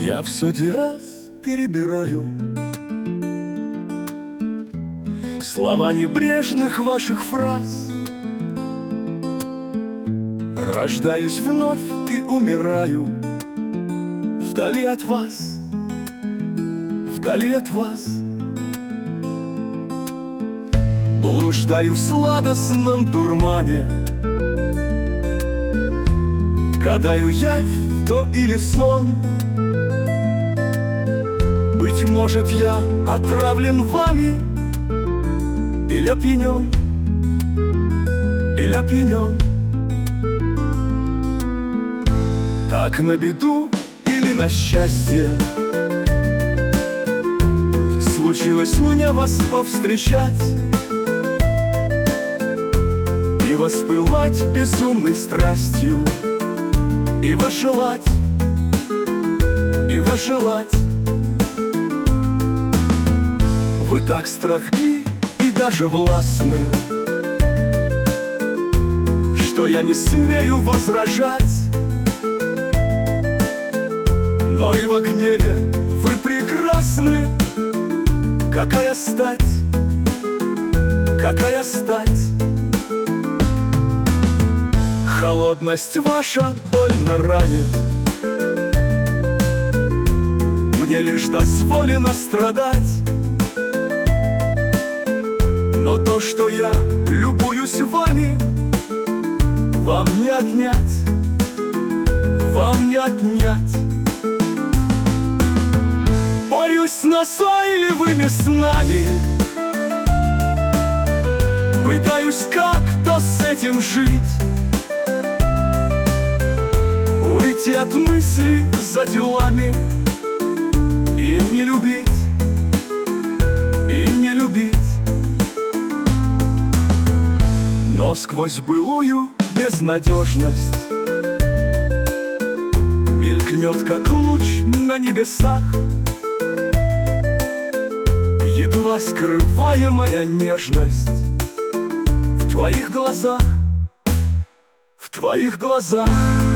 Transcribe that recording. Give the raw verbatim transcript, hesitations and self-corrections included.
Я в сотый раз перебираю слова небрежных ваших фраз. Рождаюсь вновь и умираю вдали от вас, вдали от вас. Блуждаю в сладостном дурмане, гадаю, явь то или сон. Быть может, я отравлен вами, или опьянен, или опьянен. Так на беду или на счастье случилось мне вас повстречать и воспылать безумной страстью, и вожелать, и вожелать. Вы так страстны и даже властны, что я не смею возражать. Но и в гневе вы прекрасны. Какая стать, какая стать. Холодность ваша больно ранит. Мне лишь дозволено страдать. Но то, что я любуюсь вами, вам не отнять, вам не отнять. Борюсь с назойливыми снами, пытаюсь как-то с этим жить, уйти от мыслей за делами и не любить, и не любить. Но сквозь былую безнадежность мелькнет, как луч на небесах, едва скрываемая нежность в твоих глазах, в твоих глазах.